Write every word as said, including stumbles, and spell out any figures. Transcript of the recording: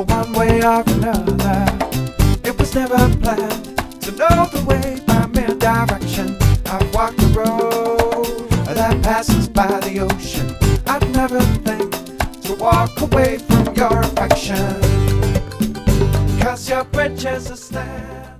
one way or another. It was never planned to know the way by mere direction. I've walked the road that passes by the ocean. I'd never think to walk away from your affection, 'cause your bridges are stand.